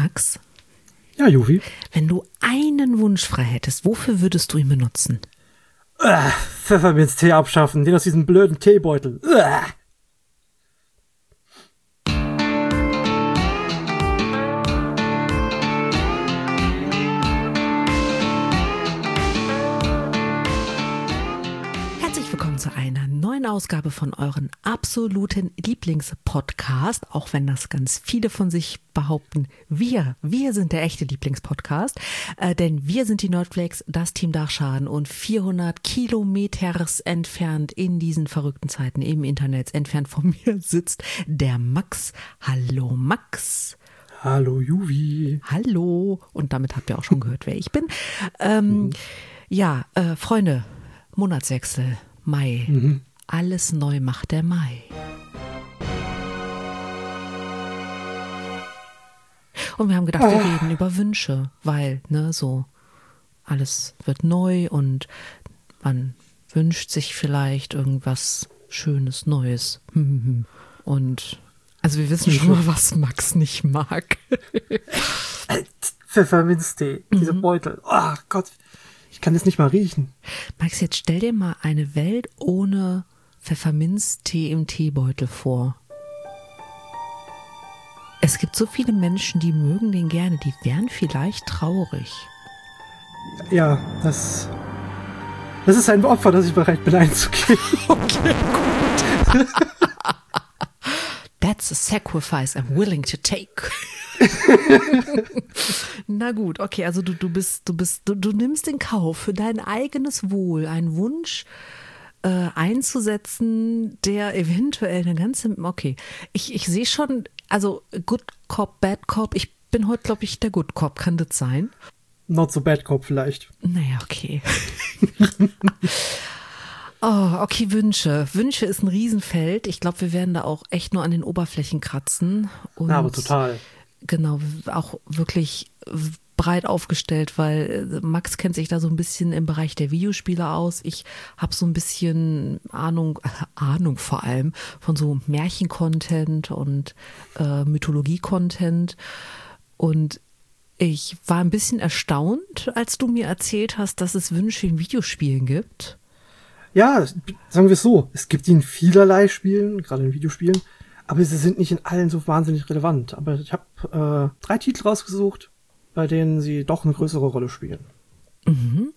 Max? Ja, Juvi. Wenn du einen Wunsch frei hättest, wofür würdest du ihn benutzen? Pfefferminztee abschaffen, den aus diesem blöden Teebeutel. Herzlich willkommen zu einer neuen Ausgabe von euren absoluten Lieblingspodcast, auch wenn das ganz viele von sich behaupten. Wir sind der echte Lieblingspodcast, denn wir sind die Nerdflakes, das Team Dachschaden, und 400 Kilometers entfernt in diesen verrückten Zeiten im Internet, entfernt von mir sitzt der Max. Hallo Max. Hallo Juvi. Hallo. Und damit habt ihr auch schon gehört, wer ich bin. Freunde, Monatswechsel, Mai. Alles neu macht der Mai. Und wir haben gedacht, wir reden über Wünsche, weil, so, alles wird neu und man wünscht sich vielleicht irgendwas Schönes, Neues. Und, also wir wissen schon mal, was Max nicht mag. Pfefferminztee, diese Beutel. Oh Gott, ich kann das nicht mal riechen. Max, jetzt stell dir mal eine Welt ohne Pfefferminztee im Teebeutel vor. Es gibt so viele Menschen, die mögen den gerne, die wären vielleicht traurig. Ja, das ist ein Opfer, das ich bereit bin einzugehen. Okay, gut. That's a sacrifice I'm willing to take. Na gut, okay, also du nimmst in Kauf für dein eigenes Wohl einen Wunsch einzusetzen, der eventuell eine ganze, okay, ich sehe schon, also Good Cop, Bad Cop, ich bin heute, glaube ich, der Good Cop, kann das sein? Not so bad Cop vielleicht. Naja, okay. Oh, okay, Wünsche. Wünsche ist ein Riesenfeld. Ich glaube, wir werden da auch echt nur an den Oberflächen kratzen. Und ja, aber total. Genau, auch wirklich breit aufgestellt, weil Max kennt sich da so ein bisschen im Bereich der Videospiele aus. Ich habe so ein bisschen Ahnung vor allem von so Märchen-Content und Mythologie-Content. Und ich war ein bisschen erstaunt, als du mir erzählt hast, dass es Wünsche in Videospielen gibt. Ja, sagen wir es so, es gibt die in vielerlei Spielen, gerade in Videospielen, aber sie sind nicht in allen so wahnsinnig relevant. Aber ich habe 3 Titel rausgesucht, bei denen sie doch eine größere Rolle spielen. Wollen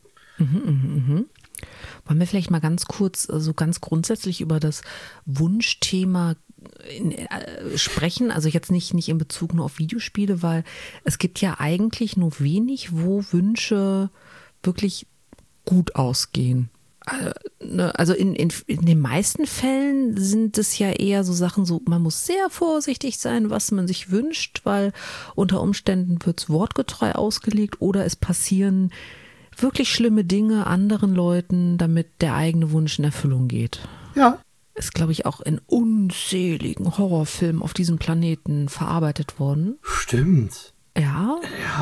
wir vielleicht mal ganz kurz, so ganz grundsätzlich über das Wunschthema sprechen? Also jetzt nicht in Bezug nur auf Videospiele, weil es gibt ja eigentlich nur wenig, wo Wünsche wirklich gut ausgehen. Also in den meisten Fällen sind es ja eher so Sachen, so man muss sehr vorsichtig sein, was man sich wünscht, weil unter Umständen wird es wortgetreu ausgelegt oder es passieren wirklich schlimme Dinge anderen Leuten, damit der eigene Wunsch in Erfüllung geht. Ja. Ist, glaube ich, auch in unzähligen Horrorfilmen auf diesem Planeten verarbeitet worden. Stimmt. Ja.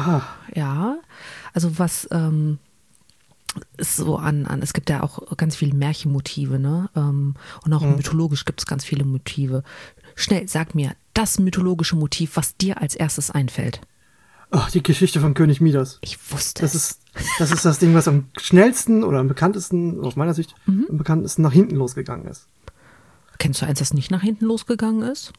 Also was ist so es gibt ja auch ganz viele Märchenmotive, ne? Und auch mythologisch gibt es ganz viele Motive. Schnell, sag mir das mythologische Motiv, was dir als erstes einfällt. Oh, die Geschichte von König Midas. Ich wusste es. Das ist das Ding, was am schnellsten oder am bekanntesten, aus meiner Sicht, am bekanntesten nach hinten losgegangen ist. Kennst du eins, das nicht nach hinten losgegangen ist?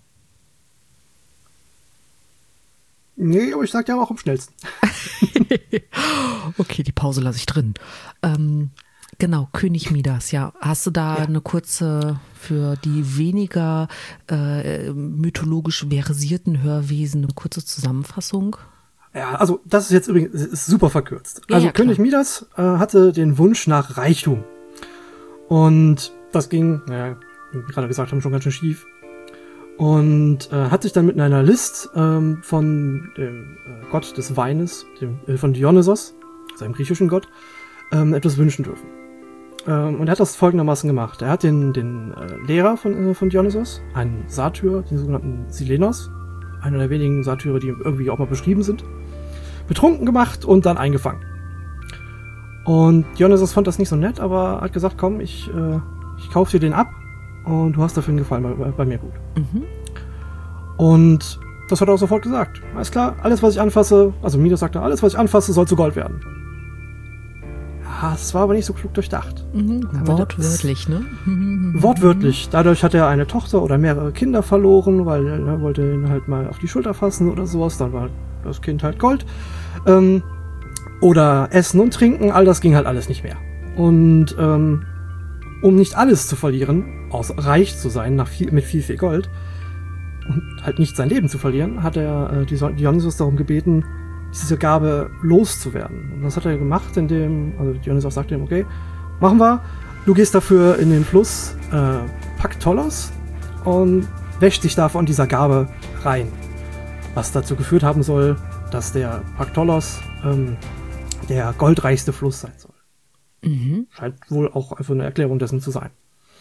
Nee, aber ich sag ja auch am schnellsten. Okay, die Pause lasse ich drin. Genau, König Midas, ja. Hast du da eine kurze, für die weniger mythologisch versierten Hörwesen, eine kurze Zusammenfassung? Ja, also das ist jetzt übrigens ist super verkürzt. Ja, also ja, klar. König Midas hatte den Wunsch nach Reichtum. Und das ging, wie wir gerade gesagt haben, schon ganz schön schief. Und hat sich dann mit einer List von dem Gott des Weines, von Dionysos, seinem griechischen Gott, etwas wünschen dürfen. Und er hat das folgendermaßen gemacht. Er hat den Lehrer von Dionysos, einen Satyr, den sogenannten Silenos, einer der wenigen Satyre, die irgendwie auch mal beschrieben sind, betrunken gemacht und dann eingefangen. Und Dionysos fand das nicht so nett, aber hat gesagt, komm, ich kaufe dir den ab und du hast dafür einen Gefallen bei mir gut. Mhm. Und das hat er auch sofort gesagt. Alles klar, alles, was ich anfasse, also Midas sagte, alles, was ich anfasse, soll zu Gold werden. Ja, es war aber nicht so klug durchdacht. Wortwörtlich, ne? Wortwörtlich. Dadurch hat er eine Tochter oder mehrere Kinder verloren, weil er wollte ihn halt mal auf die Schulter fassen oder sowas. Dann war das Kind halt Gold. Oder Essen und Trinken, all das ging halt alles nicht mehr. Und um nicht alles zu verlieren, außer reich zu sein mit viel Gold und halt nicht sein Leben zu verlieren, hat er Dionysos darum gebeten, diese Gabe loszuwerden. Und das hat er gemacht, also Dionysos sagte ihm, okay, machen wir. Du gehst dafür in den Fluss Paktolos und wäschst dich da von dieser Gabe rein. Was dazu geführt haben soll, dass der Paktolos der goldreichste Fluss sein soll. Scheint wohl auch einfach eine Erklärung dessen zu sein.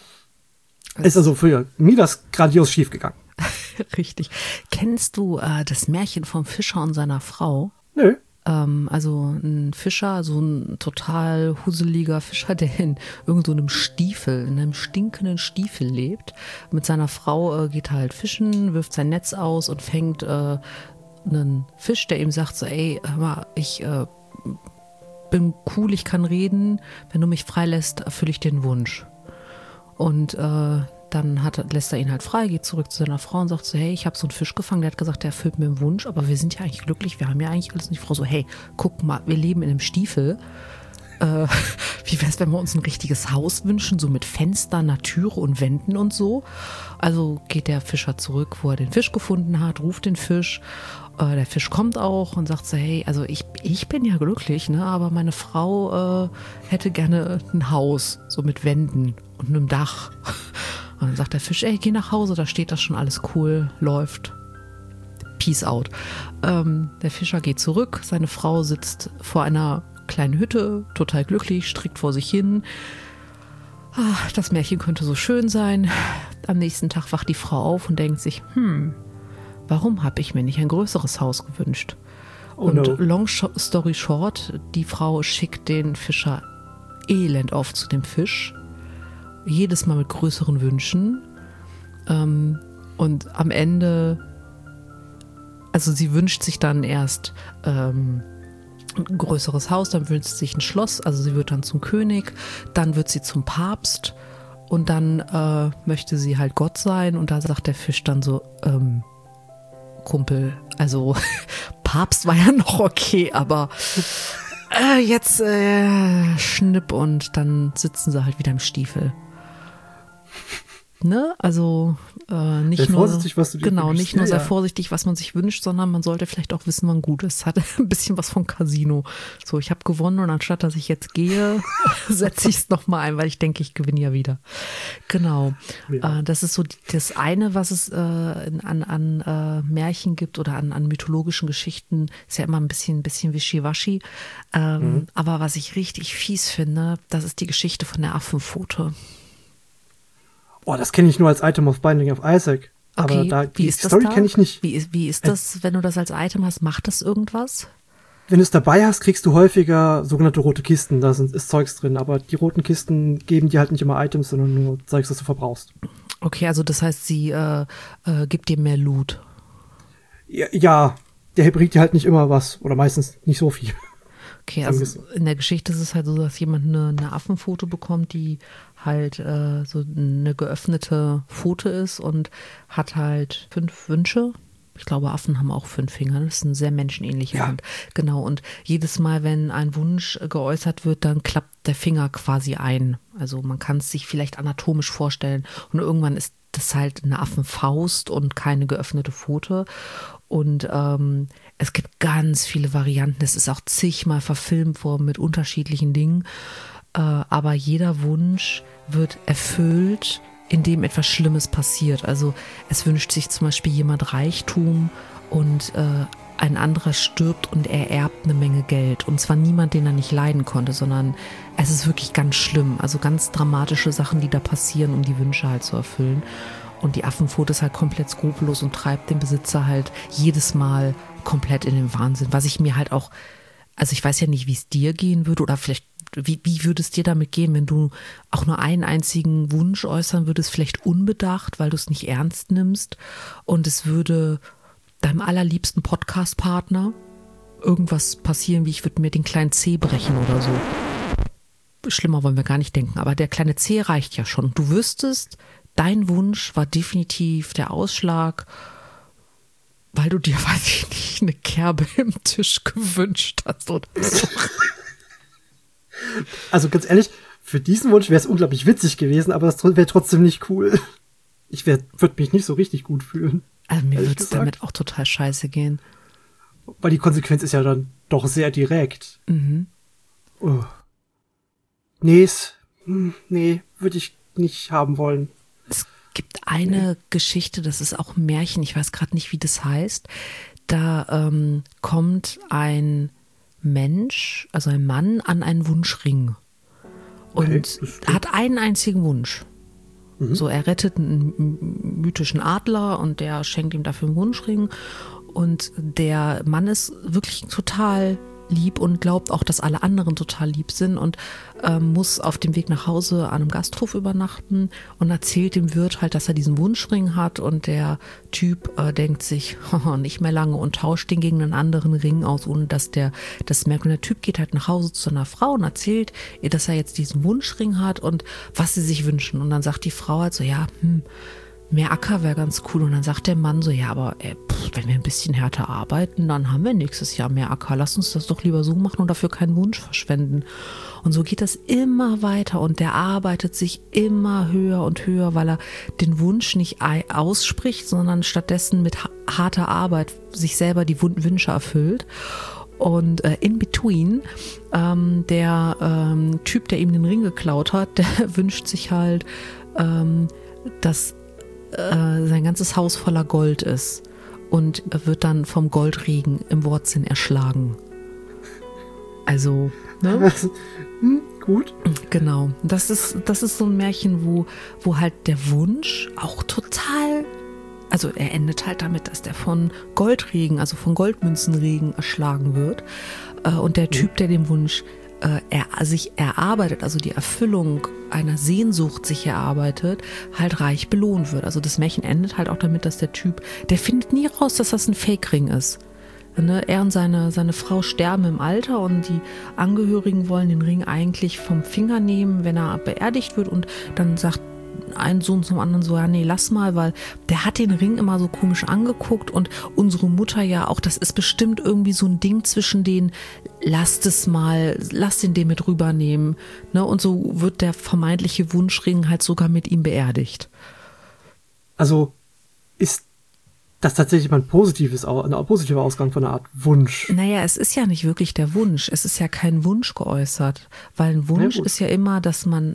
Ist also für Midas grandios schiefgegangen. Richtig. Kennst du das Märchen vom Fischer und seiner Frau? Nö. Also ein Fischer, so ein total huseliger Fischer, der in irgendeinem Stiefel, in einem stinkenden Stiefel lebt. Mit seiner Frau geht er halt fischen, wirft sein Netz aus und fängt einen Fisch, der ihm sagt so, ey, hör mal, ich bin cool, ich kann reden, wenn du mich freilässt, erfülle ich den Wunsch. Und dann lässt er ihn halt frei, geht zurück zu seiner Frau und sagt so, hey, ich habe so einen Fisch gefangen, der hat gesagt, der erfüllt mir einen Wunsch, aber wir sind ja eigentlich glücklich, wir haben ja eigentlich alles. Und die Frau so, hey, guck mal, wir leben in einem Stiefel. Wie wäre es, wenn wir uns ein richtiges Haus wünschen, so mit Fenstern, einer Türe und Wänden und so? Also geht der Fischer zurück, wo er den Fisch gefunden hat, ruft den Fisch. Der Fisch kommt auch und sagt so, hey, also ich bin ja glücklich, ne, aber meine Frau hätte gerne ein Haus, so mit Wänden und einem Dach. Und dann sagt der Fisch, ey, geh nach Hause, da steht das schon alles cool, läuft. Peace out. Der Fischer geht zurück, seine Frau sitzt vor einer kleinen Hütte, total glücklich, strickt vor sich hin. Das Märchen könnte so schön sein. Am nächsten Tag wacht die Frau auf und denkt sich, warum habe ich mir nicht ein größeres Haus gewünscht? Long story short, die Frau schickt den Fischer elend oft zu dem Fisch. Jedes Mal mit größeren Wünschen. Und am Ende, also sie wünscht sich dann erst ein größeres Haus, dann wünscht sie sich ein Schloss, also sie wird dann zum König, dann wird sie zum Papst und dann möchte sie halt Gott sein und da sagt der Fisch dann so, Kumpel, also Papst war ja noch okay, aber jetzt Schnipp und dann sitzen sie halt wieder im Stiefel. Ne? Also nicht nur vorsichtig, was du dir wünschst. Nicht nur sehr vorsichtig, was man sich wünscht, sondern man sollte vielleicht auch wissen, wann gut ist. Hat ein bisschen was von Casino. So, ich habe gewonnen und anstatt, dass ich jetzt gehe, setze ich es nochmal ein, weil ich denke, ich gewinne ja wieder. Genau. Ja. Das ist so das eine, was es an Märchen gibt oder an mythologischen Geschichten. Ist ja immer ein bisschen wischiwaschi. Aber was ich richtig fies finde, das ist die Geschichte von der Affenpfote. Oh, das kenne ich nur als Item of Binding of Isaac. Okay, aber die Story kenne ich nicht. Wie ist das, wenn du das als Item hast? Macht das irgendwas? Wenn du es dabei hast, kriegst du häufiger sogenannte rote Kisten. Da ist Zeugs drin. Aber die roten Kisten geben dir halt nicht immer Items, sondern nur Zeugs, das du verbrauchst. Okay, also das heißt, sie gibt dir mehr Loot. Ja, der bringt dir halt nicht immer was. Oder meistens nicht so viel. Okay, also in der Geschichte ist es halt so, dass jemand eine Affenpfote bekommt, die halt so eine geöffnete Pfote ist und hat halt 5 Wünsche. Ich glaube, Affen haben auch 5 Finger. Das ist eine sehr menschenähnliche Hand. Genau, und jedes Mal, wenn ein Wunsch geäußert wird, dann klappt der Finger quasi ein. Also man kann es sich vielleicht anatomisch vorstellen. Und irgendwann ist das halt eine Affenfaust und keine geöffnete Pfote. Und es gibt ganz viele Varianten. Es ist auch zigmal verfilmt worden mit unterschiedlichen Dingen. Aber jeder Wunsch wird erfüllt, indem etwas Schlimmes passiert. Also es wünscht sich zum Beispiel jemand Reichtum und ein anderer stirbt und er erbt eine Menge Geld. Und zwar niemand, den er nicht leiden konnte, sondern es ist wirklich ganz schlimm. Also ganz dramatische Sachen, die da passieren, um die Wünsche halt zu erfüllen. Und die Affenpfote ist halt komplett skrupellos und treibt den Besitzer halt jedes Mal komplett in den Wahnsinn. Was ich mir halt auch, also ich weiß ja nicht, wie es dir gehen würde oder vielleicht, wie würde es dir damit gehen, wenn du auch nur einen einzigen Wunsch äußern würdest, vielleicht unbedacht, weil du es nicht ernst nimmst und es würde deinem allerliebsten Podcast-Partner irgendwas passieren, wie ich würde mir den kleinen Zeh brechen oder so. Schlimmer wollen wir gar nicht denken, aber der kleine Zeh reicht ja schon. Du wüsstest, dein Wunsch war definitiv der Ausschlag, weil du dir, weiß ich nicht, eine Kerbe im Tisch gewünscht hast oder so. Also ganz ehrlich, für diesen Wunsch wäre es unglaublich witzig gewesen, aber das wäre trotzdem nicht cool. Ich würde mich nicht so richtig gut fühlen. Also mir würde es damit auch total scheiße gehen. Weil die Konsequenz ist ja dann doch sehr direkt. Mhm. Oh. Nee, würde ich nicht haben wollen. Es gibt eine Geschichte, das ist auch ein Märchen, ich weiß gerade nicht, wie das heißt. Da kommt ein Mensch, also ein Mann, an einen Wunschring und hat einen einzigen Wunsch. Mhm. So, er rettet einen mythischen Adler und der schenkt ihm dafür einen Wunschring. Und der Mann ist wirklich total lieb und glaubt auch, dass alle anderen total lieb sind und muss auf dem Weg nach Hause an einem Gasthof übernachten und erzählt dem Wirt halt, dass er diesen Wunschring hat und der Typ denkt sich, nicht mehr lange und tauscht den gegen einen anderen Ring aus, ohne dass der das merkt. Und der Typ geht halt nach Hause zu einer Frau und erzählt ihr, dass er jetzt diesen Wunschring hat und was sie sich wünschen. Und dann sagt die Frau halt so, ja, mehr Acker wäre ganz cool. Und dann sagt der Mann so, ja, aber wenn wir ein bisschen härter arbeiten, dann haben wir nächstes Jahr mehr Acker. Lass uns das doch lieber so machen und dafür keinen Wunsch verschwenden. Und so geht das immer weiter und der arbeitet sich immer höher und höher, weil er den Wunsch nicht ausspricht, sondern stattdessen mit harter Arbeit sich selber die Wünsche erfüllt. Und in between, der Typ, der ihm den Ring geklaut hat, der wünscht sich halt, dass sein ganzes Haus voller Gold ist und wird dann vom Goldregen im Wortsinn erschlagen. Also, ne? Gut. Genau. Das ist so ein Märchen, wo halt der Wunsch auch total, also er endet halt damit, dass der von Goldregen, also von Goldmünzenregen erschlagen wird. Und der Typ, der den Wunsch sich erarbeitet, also die Erfüllung einer Sehnsucht sich erarbeitet, halt reich belohnt wird. Also das Märchen endet halt auch damit, dass der Typ, der findet nie raus, dass das ein Fake-Ring ist. Ne? Er und seine Frau sterben im Alter und die Angehörigen wollen den Ring eigentlich vom Finger nehmen, wenn er beerdigt wird, und dann sagt ein Sohn zum anderen so, ja, nee, lass mal, weil der hat den Ring immer so komisch angeguckt und unsere Mutter ja auch, das ist bestimmt irgendwie so ein Ding zwischen denen, lass den mit rübernehmen, ne, und so wird der vermeintliche Wunschring halt sogar mit ihm beerdigt. Also ist das tatsächlich mal ein positiver Ausgang von einer Art Wunsch? Naja, es ist ja nicht wirklich der Wunsch, es ist ja kein Wunsch geäußert, weil ein Wunsch ist ja immer, dass man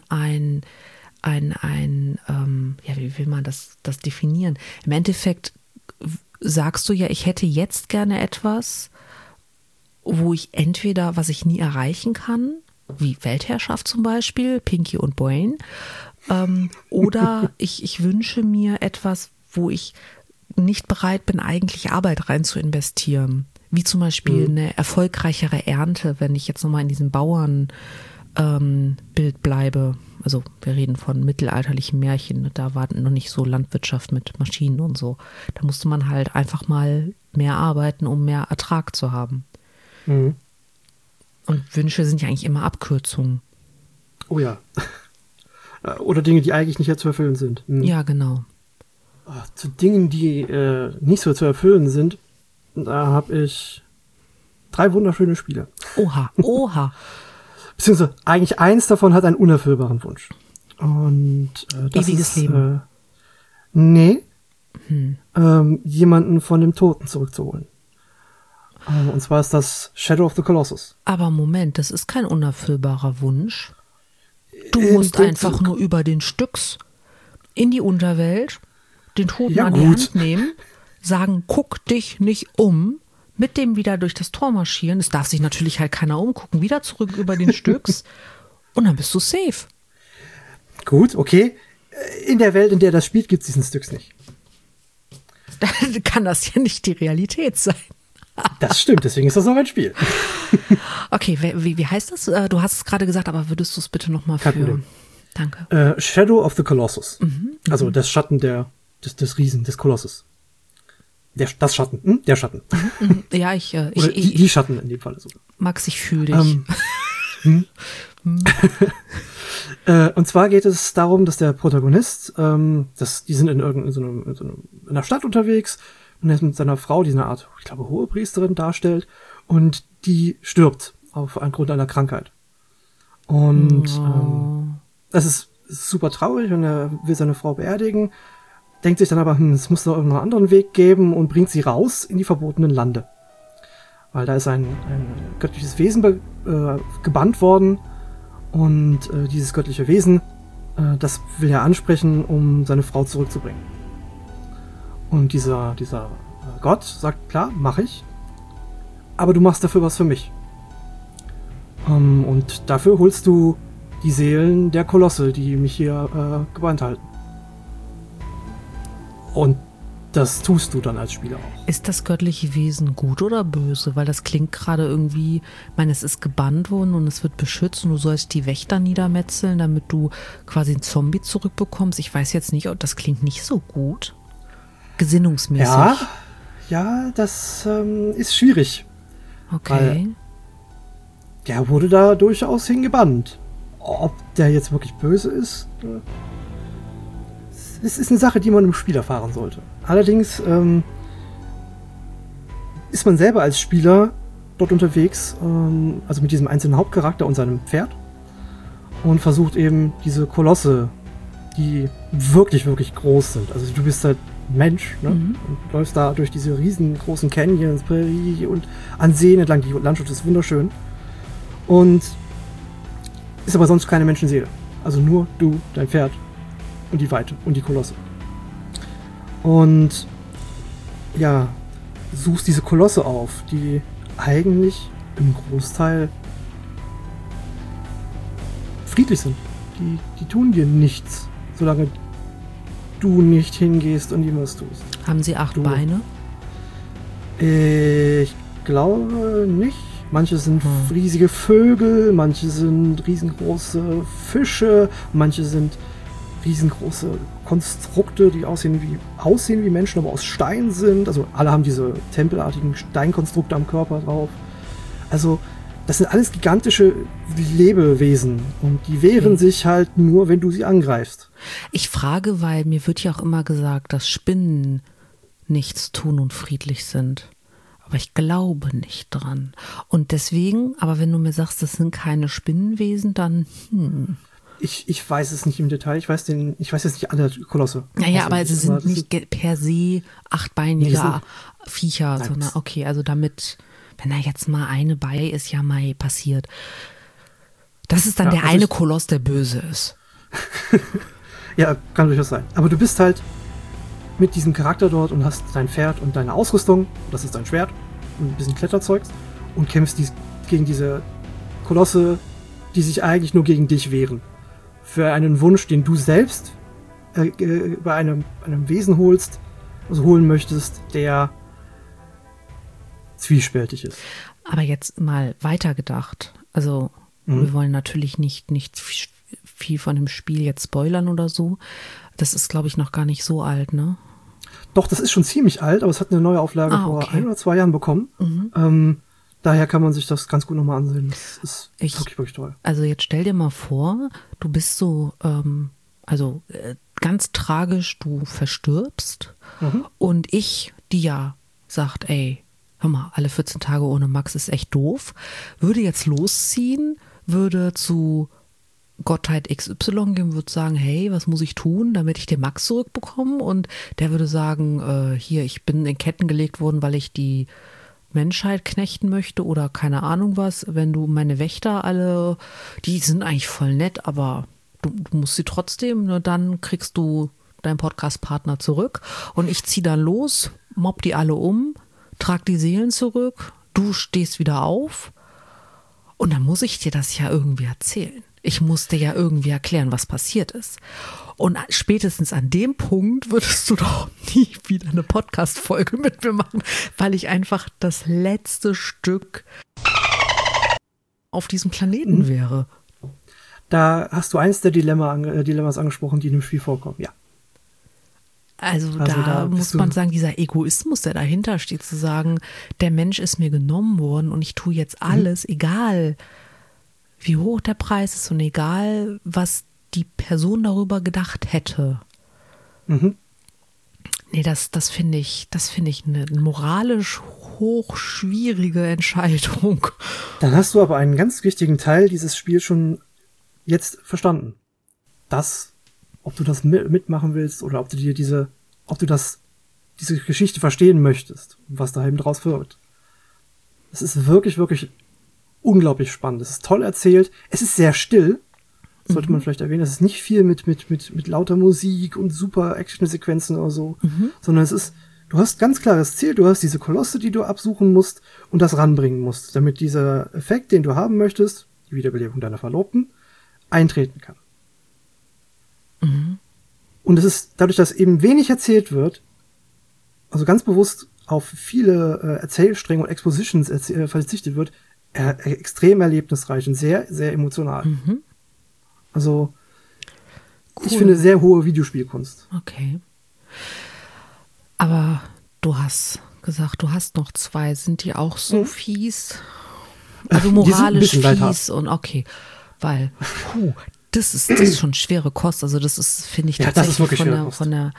wie will man das definieren? Im Endeffekt sagst du ja, ich hätte jetzt gerne etwas, wo ich entweder, was ich nie erreichen kann, wie Weltherrschaft zum Beispiel, Pinky und Brain, oder ich wünsche mir etwas, wo ich nicht bereit bin, eigentlich Arbeit rein zu investieren. Wie zum Beispiel eine erfolgreichere Ernte, wenn ich jetzt nochmal in diesem Bauernbild bleibe. Also wir reden von mittelalterlichen Märchen, da war noch nicht so Landwirtschaft mit Maschinen und so. Da musste man halt einfach mal mehr arbeiten, um mehr Ertrag zu haben. Mhm. Und Wünsche sind ja eigentlich immer Abkürzungen. Oh ja. Oder Dinge, die eigentlich nicht zu erfüllen sind. Mhm. Ja, genau. Zu Dingen, die nicht so zu erfüllen sind, da habe ich 3 wunderschöne Spiele. Oha. Beziehungsweise eigentlich eins davon hat einen unerfüllbaren Wunsch. Und das ewiges Leben. Nee. Jemanden von dem Toten zurückzuholen. Und zwar ist das Shadow of the Colossus. Aber Moment, das ist kein unerfüllbarer Wunsch. Du musst einfach nur über den Styx in die Unterwelt, den Toten an die Hand nehmen, sagen, guck dich nicht um, mit dem wieder durch das Tor marschieren. Es darf sich natürlich halt keiner umgucken, wieder zurück über den Styx und dann bist du safe. Gut, okay. In der Welt, in der das spielt, gibt es diesen Styx nicht. Dann kann das ja nicht die Realität sein. Das stimmt, deswegen ist das noch ein Spiel. Okay, wie heißt das? Du hast es gerade gesagt, aber würdest du es bitte nochmal führen? Danke. Shadow of the Colossus. Also das Schatten des Riesen, des Kolossus. Das Schatten, der Schatten. Ja, Oder die Schatten in dem Fall sogar. Max, ich fühle dich. Und zwar geht es darum, dass der Protagonist, die sind in einer Stadt unterwegs und er ist mit seiner Frau, die eine Art, ich glaube, Hohepriesterin darstellt, und die stirbt aufgrund einer Krankheit. Und das ist super traurig und er will seine Frau beerdigen, denkt sich dann aber, es muss noch irgendeinen anderen Weg geben und bringt sie raus in die verbotenen Lande. Weil da ist ein göttliches Wesen gebannt worden und dieses göttliche Wesen, das will er ansprechen, um seine Frau zurückzubringen. Und dieser Gott sagt, klar, mach ich, aber du machst dafür was für mich. Und dafür holst du die Seelen der Kolosse, die mich hier gebannt halten. Und das tust du dann als Spieler auch. Ist das göttliche Wesen gut oder böse? Weil das klingt gerade irgendwie, ich meine, es ist gebannt worden und es wird beschützt und du sollst die Wächter niedermetzeln, damit du quasi einen Zombie zurückbekommst. Ich weiß jetzt nicht, das klingt nicht so gut. Gesinnungsmäßig. Ja, das ist schwierig. Okay. Weil der wurde da durchaus hingebannt. Ob der jetzt wirklich böse ist, es ist eine Sache, die man im Spiel erfahren sollte. Allerdings ist man selber als Spieler dort unterwegs, also mit diesem einzelnen Hauptcharakter und seinem Pferd, und versucht eben diese Kolosse, die wirklich, wirklich groß sind. Also du bist halt Mensch, ne? Und läufst da durch diese riesengroßen Canyons, Prärie und an Seen entlang. Die Landschaft ist wunderschön. Und ist aber sonst keine Menschenseele. Also nur du, dein Pferd und die Weite und die Kolosse. Und ja, suchst diese Kolosse auf, die eigentlich im Großteil friedlich sind. Die tun dir nichts, solange du nicht hingehst und ihm was tust. Haben sie 8 Beine? Ich glaube nicht. Manche sind riesige Vögel, manche sind riesengroße Fische, manche sind riesengroße Konstrukte, die aussehen wie Menschen, aber aus Stein sind. Also alle haben diese tempelartigen Steinkonstrukte am Körper drauf. Also das sind alles gigantische Lebewesen und die wehren sich halt nur, wenn du sie angreifst. Ich frage, weil mir wird ja auch immer gesagt, dass Spinnen nichts tun und friedlich sind. Aber ich glaube nicht dran. Und deswegen, aber wenn du mir sagst, das sind keine Spinnenwesen, dann Ich weiß es nicht im Detail. Ich weiß jetzt nicht alle Kolosse. Naja, aber sie sind nicht per se 8-beinige Viecher, Nein, sondern okay, also damit, wenn da jetzt mal eine bei ist, ja mal passiert. Das ist dann der eine Koloss, der böse ist. Ja, kann durchaus sein. Aber du bist halt mit diesem Charakter dort und hast dein Pferd und deine Ausrüstung, das ist dein Schwert und ein bisschen Kletterzeugs, und kämpfst gegen diese Kolosse, die sich eigentlich nur gegen dich wehren. Für einen Wunsch, den du selbst bei einem Wesen holen möchtest, der zwiespältig ist. Aber jetzt mal weitergedacht. Also wir wollen natürlich nicht viel von dem Spiel jetzt spoilern oder so. Das ist, glaube ich, noch gar nicht so alt, ne? Doch, das ist schon ziemlich alt, aber es hat eine neue Auflage vor 1 oder 2 Jahren bekommen. Daher kann man sich das ganz gut nochmal ansehen. Das ist wirklich, wirklich toll. Also jetzt stell dir mal vor, du bist so, ganz tragisch, du verstirbst und ich, die ja sagt, ey, hör mal, alle 14 Tage ohne Max ist echt doof, würde jetzt losziehen, würde zu Gottheit XY gehen, würde sagen, hey, was muss ich tun, damit ich den Max zurückbekomme? Und der würde sagen, hier, ich bin in Ketten gelegt worden, weil ich die Menschheit knechten möchte oder keine Ahnung was. Wenn du meine Wächter alle, die sind eigentlich voll nett, aber du musst sie trotzdem, nur dann kriegst du deinen Podcast-Partner zurück und ich ziehe dann los, mobb die alle um, trag die Seelen zurück, du stehst wieder auf und dann muss ich dir das ja irgendwie erzählen. Ich musste ja irgendwie erklären, was passiert ist. Und spätestens an dem Punkt würdest du doch nie wieder eine Podcast-Folge mit mir machen, weil ich einfach das letzte Stück auf diesem Planeten wäre. Da hast du eins der Dilemmas angesprochen, die in dem Spiel vorkommen, ja. Also da muss man sagen, dieser Egoismus, der dahinter steht, zu sagen, der Mensch ist mir genommen worden und ich tue jetzt alles, egal wie hoch der Preis ist und egal, was die Person darüber gedacht hätte. Nee, das finde ich eine moralisch hochschwierige Entscheidung. Dann hast du aber einen ganz wichtigen Teil dieses Spiels schon jetzt verstanden. Ob du das mitmachen willst oder ob du diese Geschichte verstehen möchtest, was da eben draus wird. Es ist wirklich, wirklich unglaublich spannend. Es ist toll erzählt. Es ist sehr still. Sollte man vielleicht erwähnen. Es ist nicht viel mit lauter Musik und super Action-Sequenzen oder so, sondern du hast ganz klares Ziel. Du hast diese Kolosse, die du absuchen musst und das ranbringen musst, damit dieser Effekt, den du haben möchtest, die Wiederbelebung deiner Verlobten, eintreten kann. Und es ist dadurch, dass eben wenig erzählt wird, also ganz bewusst auf viele Erzählstränge und Expositions verzichtet wird, extrem erlebnisreich und sehr, sehr emotional. Also, cool. Ich finde sehr hohe Videospielkunst. Okay. Aber du hast gesagt, du hast noch 2. Sind die auch so fies? Also moralisch fies und okay. Weil, das ist schon schwere Kost. Also das ist, finde ich, tatsächlich von der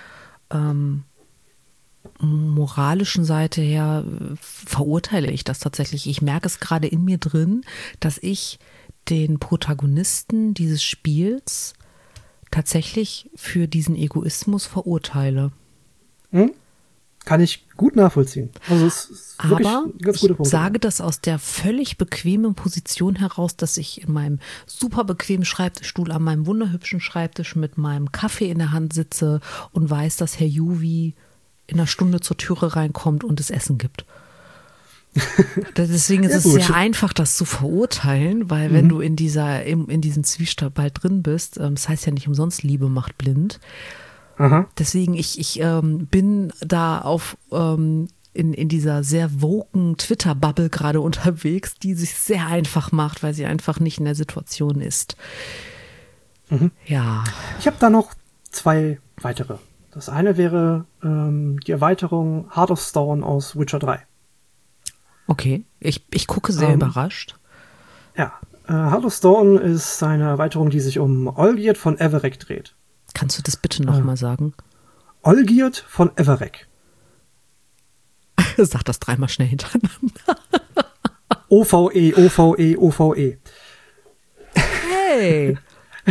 moralischen Seite her verurteile ich das tatsächlich. Ich merke es gerade in mir drin, dass ich den Protagonisten dieses Spiels tatsächlich für diesen Egoismus verurteile. Kann ich gut nachvollziehen. Also es ist wirklich ein ganz guter Punkt. Ich sage das aus der völlig bequemen Position heraus, dass ich in meinem super bequemen Schreibtischstuhl an meinem wunderhübschen Schreibtisch mit meinem Kaffee in der Hand sitze und weiß, dass Herr Juvi in einer Stunde zur Türe reinkommt und es Essen gibt. Deswegen ist es sehr einfach, das zu verurteilen, weil wenn du in diesem Zwiespalt drin bist, das heißt ja nicht umsonst, Liebe macht blind. Deswegen, ich bin da in dieser sehr woken Twitter-Bubble gerade unterwegs, die sich sehr einfach macht, weil sie einfach nicht in der Situation ist. Ja. Ich habe da noch 2 weitere. Das eine wäre die Erweiterung Heart of Stone aus Witcher 3. Okay, ich gucke sehr überrascht. Ja, Heart of Stone ist eine Erweiterung, die sich um Olgierd von Everec dreht. Kannst du das bitte nochmal sagen? Olgierd von Everec. Sag das 3-mal schnell hintereinander. OVE, OVE, OVE. Hey!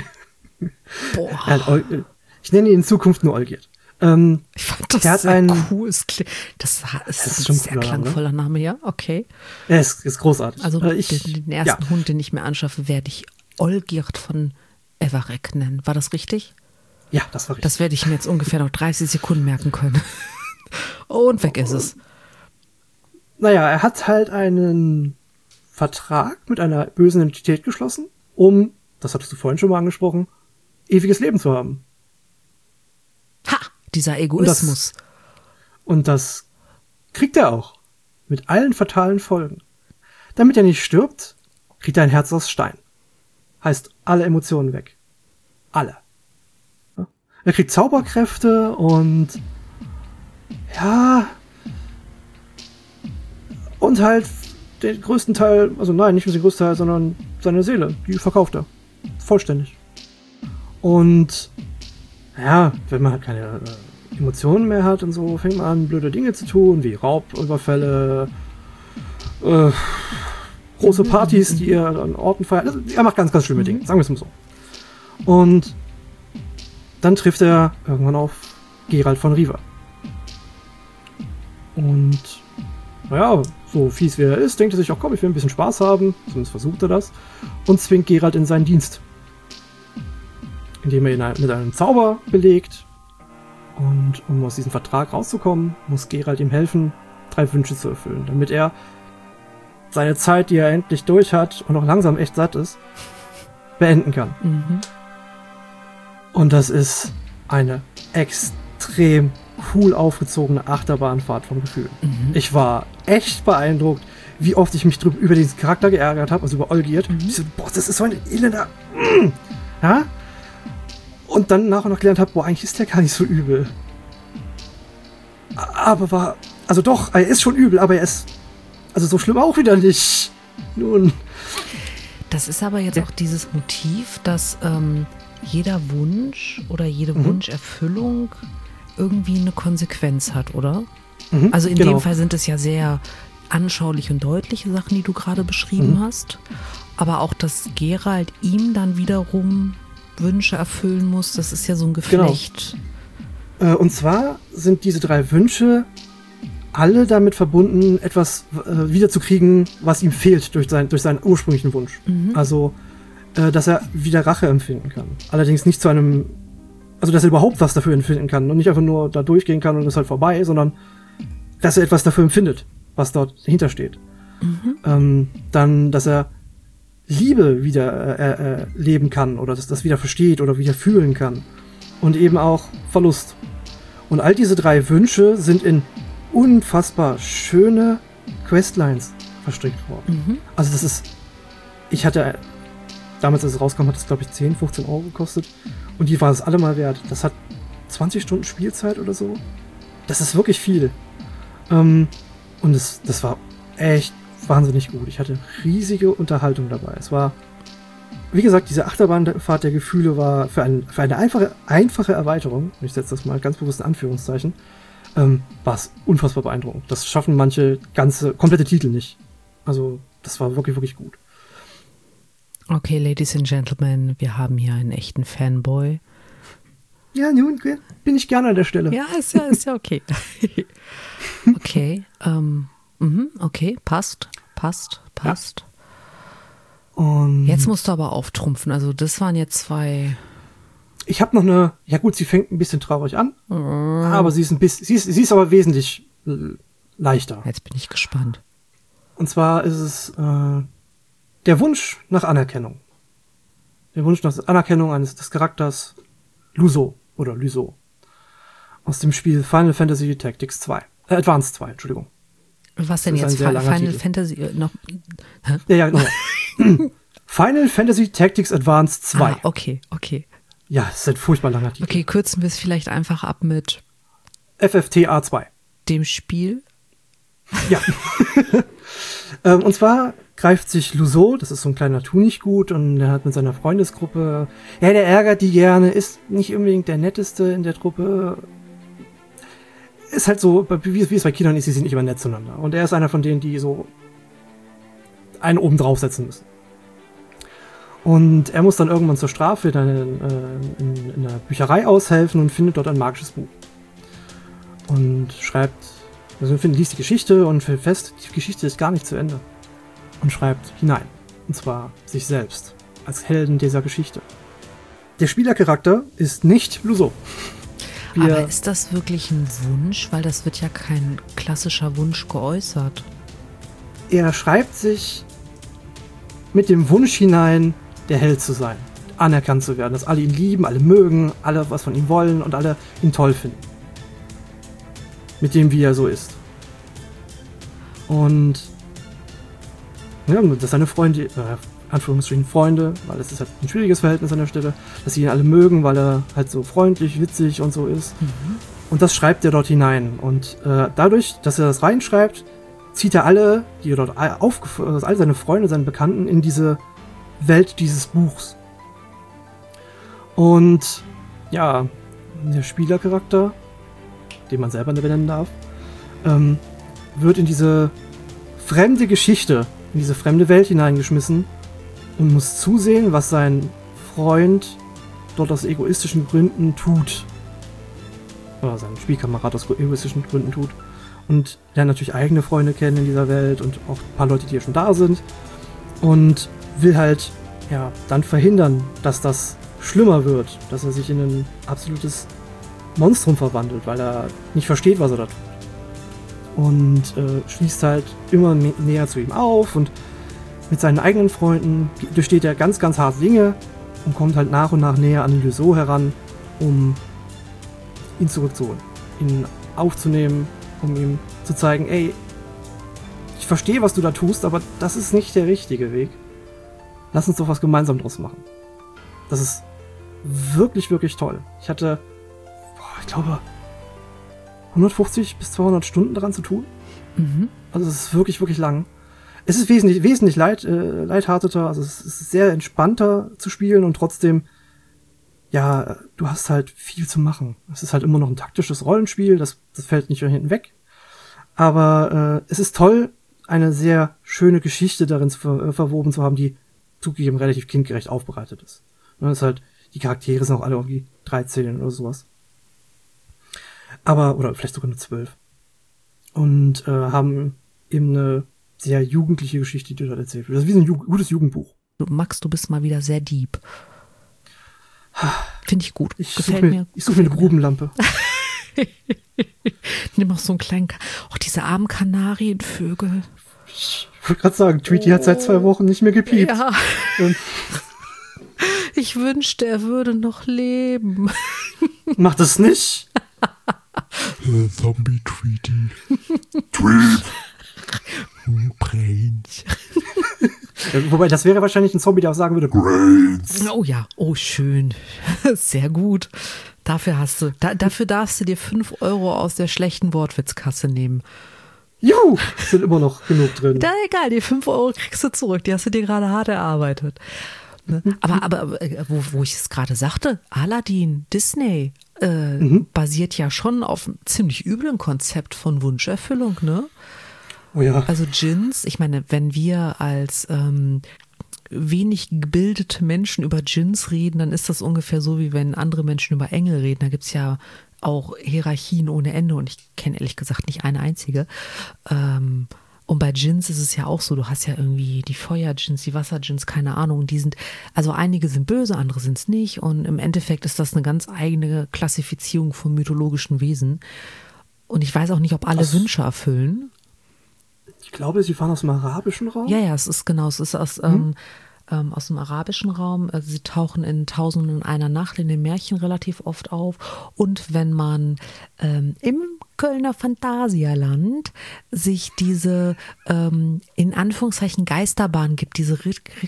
Boah. Ich nenne ihn in Zukunft nur Olgierd. Ich fand das sehr cool. Das ist ein sehr klangvoller Name, ja? Okay. Ja, ist großartig. Also den ersten Hund, den ich mir anschaffe, werde ich Olgierd von Everec nennen. War das richtig? Ja, das war richtig. Das werde ich mir jetzt ungefähr noch 30 Sekunden merken können. Und weg ist es. Naja, er hat halt einen Vertrag mit einer bösen Entität geschlossen, um, das hattest du vorhin schon mal angesprochen, ewiges Leben zu haben. Ha! Dieser Egoismus. Und das kriegt er auch. Mit allen fatalen Folgen. Damit er nicht stirbt, kriegt er ein Herz aus Stein. Heißt, alle Emotionen weg. Alle. Ja. Er kriegt Zauberkräfte und ja. Und halt den größten Teil, also nein, nicht nur den größten Teil, sondern seine Seele. Die verkauft er. Vollständig. Und ja, wenn man halt keine Emotionen mehr hat und so, fängt man an, blöde Dinge zu tun, wie Raubüberfälle, große Partys, die er an Orten feiert. Also, er macht ganz, ganz schlimme Dinge, sagen wir es mal so. Und dann trifft er irgendwann auf Geralt von Riva. Und naja, so fies wie er ist, denkt er sich auch, komm, ich will ein bisschen Spaß haben, zumindest versucht er das, und zwingt Geralt in seinen Dienst. Indem er ihn mit einem Zauber belegt. Und um aus diesem Vertrag rauszukommen, muss Geralt ihm helfen, 3 Wünsche zu erfüllen, damit er seine Zeit, die er endlich durch hat und auch langsam echt satt ist, beenden kann. Und das ist eine extrem cool aufgezogene Achterbahnfahrt vom Gefühl. Ich war echt beeindruckt, wie oft ich mich über diesen Charakter geärgert habe, also über Olgierd. Ich so, boah, das ist so ein elender... Ja? Und dann nach und nach gelernt habe, boah, eigentlich ist der gar nicht so übel. also doch, er ist schon übel, aber er ist, also so schlimm auch wieder nicht. Nun. Das ist aber jetzt auch dieses Motiv, dass jeder Wunsch oder jede Wunscherfüllung irgendwie eine Konsequenz hat, oder? Also in dem Fall sind es ja sehr anschauliche und deutliche Sachen, die du gerade beschrieben hast. Aber auch, dass Geralt ihm dann wiederum Wünsche erfüllen muss, das ist ja so ein Geflecht. Genau. Und zwar sind diese 3 Wünsche alle damit verbunden, etwas wiederzukriegen, was ihm fehlt durch seinen ursprünglichen Wunsch. Also, dass er wieder Rache empfinden kann. Allerdings nicht zu einem, also dass er überhaupt was dafür empfinden kann und nicht einfach nur da durchgehen kann und ist halt vorbei, sondern dass er etwas dafür empfindet, was dort dahinter steht. Dann, dass er Liebe wieder leben kann oder dass das wieder versteht oder wieder fühlen kann. Und eben auch Verlust. Und all diese 3 Wünsche sind in unfassbar schöne Questlines verstrickt worden. Also das ist, ich hatte, damals als es rauskam, hat es glaube ich 10, 15 Euro gekostet und die war es alle mal wert. Das hat 20 Stunden Spielzeit oder so. Das ist wirklich viel. Und das war echt wahnsinnig gut. Ich hatte riesige Unterhaltung dabei. Es war, wie gesagt, diese Achterbahnfahrt der Gefühle war für eine einfache Erweiterung, ich setze das mal ganz bewusst in Anführungszeichen, war es unfassbar beeindruckend. Das schaffen manche komplette Titel nicht. Also, das war wirklich, wirklich gut. Okay, Ladies and Gentlemen, wir haben hier einen echten Fanboy. Ja, nun bin ich gerne an der Stelle. Ja, ist ja okay. Okay, okay, passt. Ja. Und jetzt musst du aber auftrumpfen. Also das waren jetzt 2. Ich habe noch eine. Ja gut, sie fängt ein bisschen traurig an, aber sie ist aber wesentlich leichter. Jetzt bin ich gespannt. Und zwar ist es der Wunsch nach Anerkennung. Der Wunsch nach Anerkennung des Charakters Lyso aus dem Spiel Final Fantasy Tactics 2. Advance 2, Entschuldigung. Was denn jetzt? Final Fantasy noch? Hä? Ja, genau. Final Fantasy Tactics Advance 2. Ah, okay. Ja, es ist ein furchtbar langer Titel. Okay, kürzen wir es vielleicht einfach ab mit FFTA 2. Dem Spiel? Ja. Und zwar greift sich Lyso, das ist so ein kleiner Tunichtgut, und er hat mit seiner Freundesgruppe, ja, der ärgert die gerne, ist nicht unbedingt der Netteste in der Truppe. Ist halt so, wie es bei Kindern ist, sie sind nicht immer nett zueinander. Und er ist einer von denen, die so einen oben draufsetzen müssen. Und er muss dann irgendwann zur Strafe in der Bücherei aushelfen und findet dort ein magisches Buch. Und liest die Geschichte und stellt fest, die Geschichte ist gar nicht zu Ende. Und schreibt hinein. Und zwar sich selbst. Als Helden dieser Geschichte. Der Spielercharakter ist nicht Lyso. Aber ist das wirklich ein Wunsch? Weil das wird ja kein klassischer Wunsch geäußert. Er schreibt sich mit dem Wunsch hinein, der Held zu sein. Anerkannt zu werden. Dass alle ihn lieben, alle mögen, alle was von ihm wollen und alle ihn toll finden. Mit dem, wie er so ist. Und ja, dass seine Freunde, Anführungsstrichen Freunde, weil es ist halt ein schwieriges Verhältnis an der Stelle, dass sie ihn alle mögen, weil er halt so freundlich, witzig und so ist. Und das schreibt er dort hinein. Und dadurch, dass er das reinschreibt, zieht er alle, die er dort alle seine Freunde, seine Bekannten in diese Welt dieses Buchs. Und ja, der Spielercharakter, den man selber benennen darf, wird in diese fremde Geschichte, in diese fremde Welt hineingeschmissen und muss zusehen, was sein Freund dort aus egoistischen Gründen tut. Oder sein Spielkamerad aus egoistischen Gründen tut. Und lernt natürlich eigene Freunde kennen in dieser Welt und auch ein paar Leute, die ja schon da sind. Und will halt, ja, dann verhindern, dass das schlimmer wird. Dass er sich in ein absolutes Monstrum verwandelt, weil er nicht versteht, was er da tut. Und schließt halt immer näher zu ihm auf und mit seinen eigenen Freunden durchsteht er ganz, ganz hart Dinge und kommt halt nach und nach näher an Lyso heran, um ihn zurückzuholen, ihn aufzunehmen, um ihm zu zeigen, ey, ich verstehe, was du da tust, aber das ist nicht der richtige Weg. Lass uns doch was gemeinsam draus machen. Das ist wirklich, wirklich toll. Ich hatte, ich glaube, 150 bis 200 Stunden daran zu tun. Mhm. Also es ist wirklich, wirklich lang. Es ist wesentlich lighthearteter, also es ist sehr entspannter zu spielen und trotzdem, ja, du hast halt viel zu machen. Es ist halt immer noch ein taktisches Rollenspiel, das fällt nicht hinten weg. Aber es ist toll, eine sehr schöne Geschichte darin verwoben zu haben, die zugegeben relativ kindgerecht aufbereitet ist. Das ist halt, die Charaktere sind auch alle irgendwie 13 oder sowas. Oder vielleicht sogar nur 12. Und haben eben eine sehr jugendliche Geschichte, die dort erzählt wird. Das ist wie so ein gutes Jugendbuch. Max, du bist mal wieder sehr deep. Finde ich gut. Gefällt mir. Ich suche mir eine Grubenlampe. Nimm auch so einen kleinen... diese armen Kanarienvögel. Ich wollte gerade sagen, Tweety hat seit 2 Wochen nicht mehr gepiept. Ja. Ich wünschte, er würde noch leben. Mach das nicht. Zombie Tweety. Tweet. Brains. Wobei, das wäre wahrscheinlich ein Zombie, der auch sagen würde, Brains. Oh ja, oh schön. Sehr gut. Dafür darfst du dir 5 Euro aus der schlechten Wortwitzkasse nehmen. Juhu, sind immer noch genug drin. Da egal, die 5 Euro kriegst du zurück. Die hast du dir gerade hart erarbeitet. Ne? Aber wo ich es gerade sagte, Aladdin, Disney, basiert ja schon auf einem ziemlich üblen Konzept von Wunscherfüllung, ne? Oh ja. Also Djinns, ich meine, wenn wir als wenig gebildete Menschen über Djinns reden, dann ist das ungefähr so, wie wenn andere Menschen über Engel reden. Da gibt's ja auch Hierarchien ohne Ende und ich kenne ehrlich gesagt nicht eine einzige. Und bei Djinns ist es ja auch so, du hast ja irgendwie die Feuer-Djinns, die Wasser-Djinns, keine Ahnung, also einige sind böse, andere sind es nicht und im Endeffekt ist das eine ganz eigene Klassifizierung von mythologischen Wesen. Und ich weiß auch nicht, ob alle Wünsche erfüllen. Ich glaube, sie fahren aus dem arabischen Raum. Ja, es ist aus dem arabischen Raum. Sie tauchen in Tausend und einer Nacht in den Märchen relativ oft auf. Und wenn man im Kölner Phantasialand sich diese in Anführungszeichen Geisterbahn gibt, diese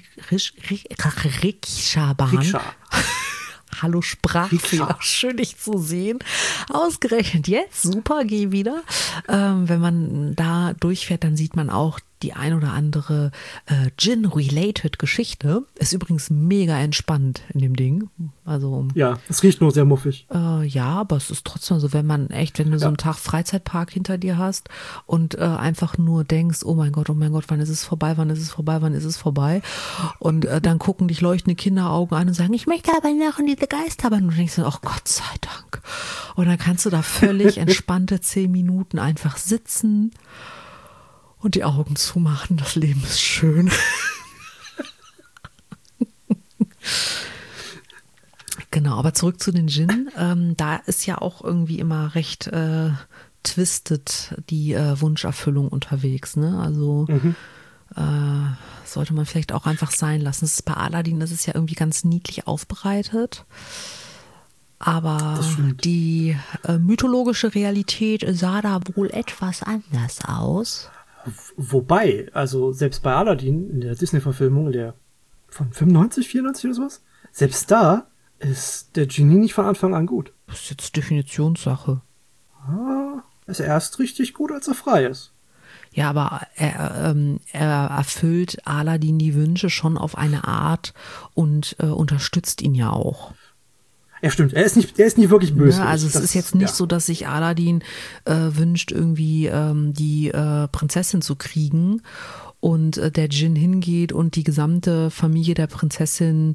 Rikscha-Bahn. Hallo Sprachfehler, schön dich zu sehen. Ausgerechnet jetzt, super, geh wieder. Wenn man da durchfährt, dann sieht man auch die ein oder andere Djinn-related Geschichte. Ist übrigens mega entspannt in dem Ding. Also ja, es riecht nur sehr muffig. Ja, aber es ist trotzdem so, wenn du so einen Tag Freizeitpark hinter dir hast und einfach nur denkst, oh mein Gott, wann ist es vorbei, wann ist es vorbei, wann ist es vorbei? Und dann gucken dich leuchtende Kinderaugen an und sagen, ich möchte aber noch in diese Geisterbahn. Und du denkst dann, oh Gott sei Dank. Und dann kannst du da völlig entspannte 10 Minuten einfach sitzen und die Augen zumachen. Das Leben ist schön. Genau, aber zurück zu den Djinn. Da ist ja auch irgendwie immer recht twisted die Wunscherfüllung unterwegs. Ne? Also sollte man vielleicht auch einfach sein lassen. Das ist bei Aladdin, das ist ja irgendwie ganz niedlich aufbereitet. Aber die mythologische Realität sah da wohl etwas anders aus. Wobei, also selbst bei Aladdin, in der Disney-Verfilmung, der von 95, 94 oder sowas, selbst da ist der Genie nicht von Anfang an gut. Das ist jetzt Definitionssache. Er ist erst richtig gut, als er frei ist. Ja, aber er erfüllt Aladdin die Wünsche schon auf eine Art und unterstützt ihn ja auch. Ja, stimmt. Er ist nie wirklich böse. Ja, also es ist jetzt nicht so, dass sich Aladdin wünscht, irgendwie die Prinzessin zu kriegen und der Djinn hingeht und die gesamte Familie der Prinzessin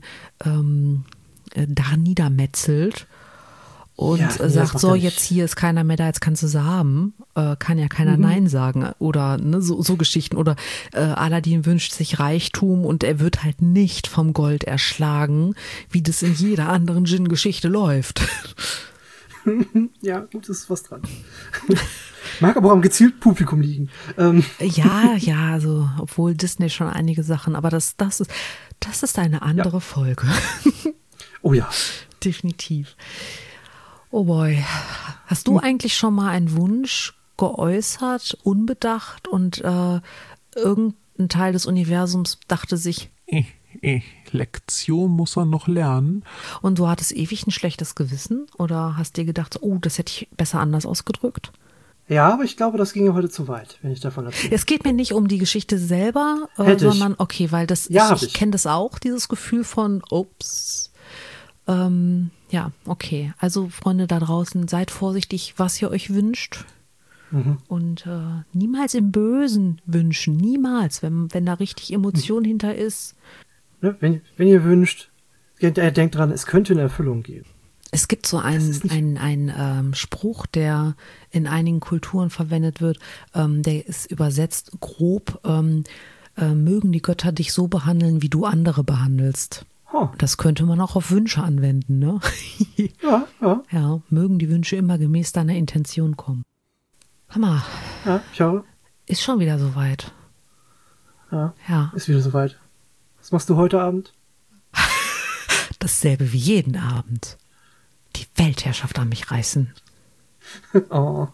da niedermetzelt und sagt, so, jetzt hier ist keiner mehr da, jetzt kannst du sie haben. Kann ja keiner Nein sagen oder ne, so Geschichten. Oder Aladdin wünscht sich Reichtum und er wird halt nicht vom Gold erschlagen, wie das in jeder anderen Djinn-Geschichte läuft. Ja, gut, ist was dran. Mag aber auch am gezielten Publikum liegen. Ja, also obwohl Disney schon einige Sachen, aber das ist eine andere Folge. Oh ja. Definitiv. Oh boy. Hast du eigentlich schon mal einen Wunsch geäußert, unbedacht und irgendein Teil des Universums dachte sich, Lektion muss er noch lernen. Und du hattest ewig ein schlechtes Gewissen oder hast dir gedacht, oh, das hätte ich besser anders ausgedrückt? Ja, aber ich glaube, das ginge heute zu weit, wenn ich davon erzähle. Es geht mir nicht um die Geschichte selber, Hätte ich. sondern, okay, weil das, Ja, ich kenne das auch, dieses Gefühl von, ups. Ja, okay. Also, Freunde da draußen, seid vorsichtig, was ihr euch wünscht. Und niemals im Bösen wünschen, niemals, wenn da richtig Emotion hinter ist. Ne, wenn ihr wünscht, denkt dran, es könnte eine Erfüllung geben. Es gibt so einen Spruch, der in einigen Kulturen verwendet wird, der ist übersetzt grob, mögen die Götter dich so behandeln, wie du andere behandelst. Oh. Das könnte man auch auf Wünsche anwenden, ne? Ja. Ja, mögen die Wünsche immer gemäß deiner Intention kommen. Hammer. Ja, ich habe. Ist schon wieder soweit. Ja. Ist wieder soweit. Was machst du heute Abend? Dasselbe wie jeden Abend. Die Weltherrschaft an mich reißen. Oh.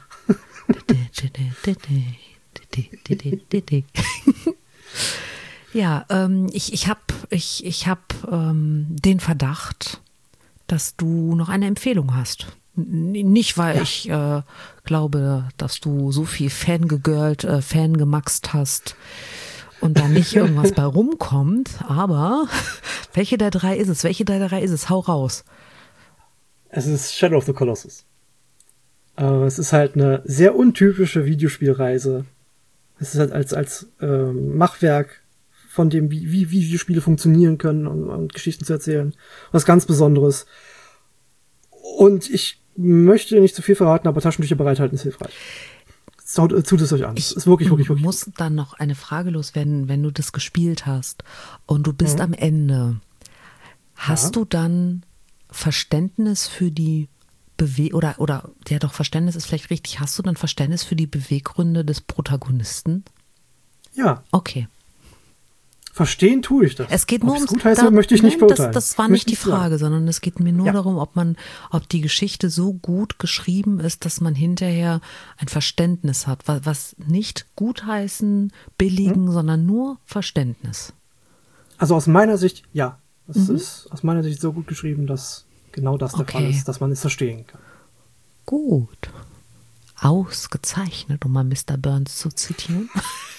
Ja, ich hab den Verdacht, dass du noch eine Empfehlung hast. Nicht, weil ich glaube, dass du so viel fangemaxt hast und da nicht irgendwas bei rumkommt, aber welche der drei ist es? Hau raus. Es ist Shadow of the Colossus. Es ist halt eine sehr untypische Videospielreise. Es ist halt als Machwerk von dem, wie Videospiele funktionieren können und Geschichten zu erzählen. Was ganz Besonderes. Und ich möchte nicht zu viel verraten, aber Taschentücher bereithalten ist hilfreich. Tut es euch an. Es ist wirklich. Ich muss dann noch eine Frage loswerden, wenn du das gespielt hast und du bist am Ende. Hast du dann Verständnis für die Verständnis ist vielleicht richtig. Hast du dann Verständnis für die Beweggründe des Protagonisten? Ja. Okay. Verstehen tue ich das. Es geht nur ums gut heißt, möchte ich nicht beurteilen. Das war nicht die Frage, sondern es geht mir nur darum, ob die Geschichte so gut geschrieben ist, dass man hinterher ein Verständnis hat. Was nicht gutheißen, billigen, sondern nur Verständnis. Also aus meiner Sicht, ja. Es ist aus meiner Sicht so gut geschrieben, dass genau das der Fall ist, dass man es verstehen kann. Gut. Ausgezeichnet, um mal Mr. Burns zu zitieren.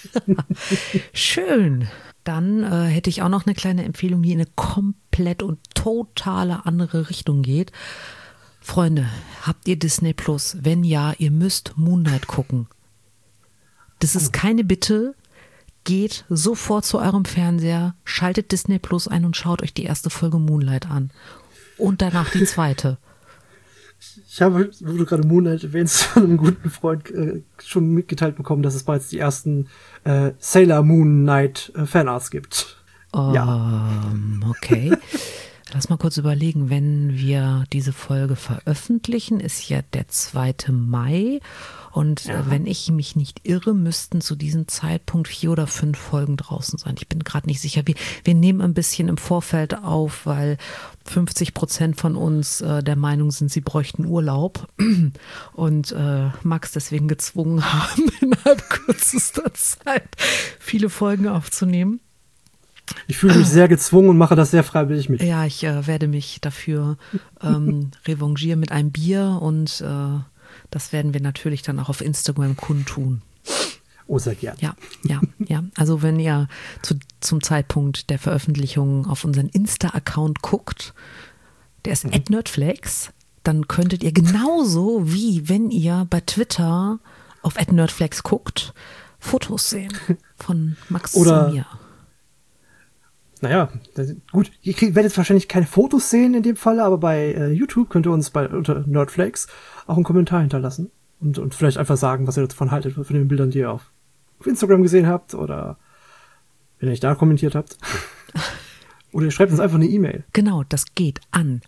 Schön. Dann hätte ich auch noch eine kleine Empfehlung, die in eine komplett und totale andere Richtung geht. Freunde, habt ihr Disney Plus? Wenn ja, ihr müsst Moonlight gucken. Das ist keine Bitte. Geht sofort zu eurem Fernseher, schaltet Disney Plus ein und schaut euch die erste Folge Moonlight an. Und danach die zweite. Ich habe, wo du gerade Moonlight erwähnst, von einem guten Freund schon mitgeteilt bekommen, dass es bereits die ersten Sailor Moon Knight Fanarts gibt. Okay. Lass mal kurz überlegen, wenn wir diese Folge veröffentlichen, ist ja der 2. Mai. Und wenn ich mich nicht irre, müssten zu diesem Zeitpunkt 4 oder 5 Folgen draußen sein. Ich bin gerade nicht sicher. Wir nehmen ein bisschen im Vorfeld auf, weil 50% von uns der Meinung sind, sie bräuchten Urlaub und Max deswegen gezwungen haben, innerhalb kürzester Zeit viele Folgen aufzunehmen. Ich fühle mich sehr gezwungen und mache das sehr freiwillig mit. Ja, ich werde mich dafür revanchieren mit einem Bier und das werden wir natürlich dann auch auf Instagram kundtun. Oh, sehr gern. Ja. Also wenn ihr zum Zeitpunkt der Veröffentlichung auf unseren Insta-Account guckt, der ist @nerdflex, dann könntet ihr genauso wie wenn ihr bei Twitter auf @nerdflex guckt, Fotos sehen von Max und mir. Naja, gut, ihr werdet wahrscheinlich keine Fotos sehen in dem Falle, aber bei YouTube könnt ihr uns unter Nerdflex auch einen Kommentar hinterlassen und vielleicht einfach sagen, was ihr davon haltet, von den Bildern, die ihr auf Instagram gesehen habt oder wenn ihr nicht da kommentiert habt. Oder ihr schreibt uns einfach eine E-Mail. Genau, das geht an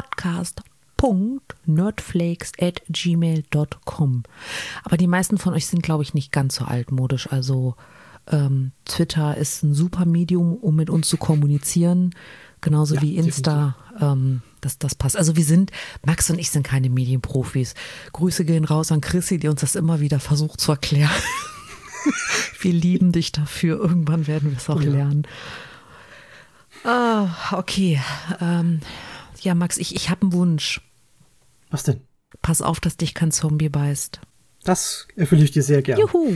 podcast.nerdflakes@gmail.com. Aber die meisten von euch sind, glaube ich, nicht ganz so altmodisch, also Twitter ist ein super Medium, um mit uns zu kommunizieren, genauso wie Insta, das passt. Also Max und ich sind keine Medienprofis. Grüße gehen raus an Chrissy, die uns das immer wieder versucht zu erklären. Wir lieben dich dafür, irgendwann werden wir es auch lernen. Okay, ja Max, ich habe einen Wunsch. Was denn? Pass auf, dass dich kein Zombie beißt. Das erfülle ich dir sehr gerne. Juhu.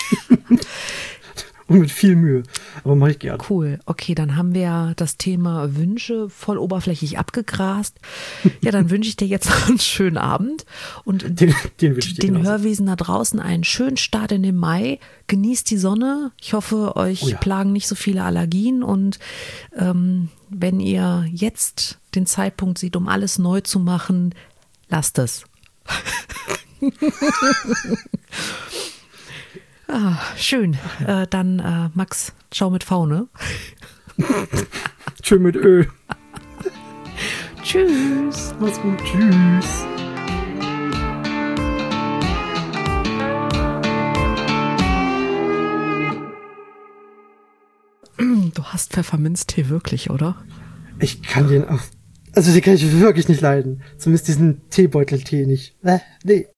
Und mit viel Mühe. Aber mache ich gerne. Cool. Okay, dann haben wir das Thema Wünsche voll oberflächlich abgegrast. Ja, dann wünsche ich dir jetzt noch einen schönen Abend und Den wünsche ich dir den genauso. Hörwesen da draußen einen schönen Start in den Mai. Genießt die Sonne. Ich hoffe, euch plagen nicht so viele Allergien und wenn ihr jetzt den Zeitpunkt seht, um alles neu zu machen, lasst es. Schön. Dann Max, ciao mit V, ne? Schön mit Ö. Tschüss. Mach's gut. Tschüss. Du hast Pfefferminztee wirklich, oder? Ich kann den auch. Also den kann ich wirklich nicht leiden. Zumindest diesen Teebeuteltee nicht. Nee.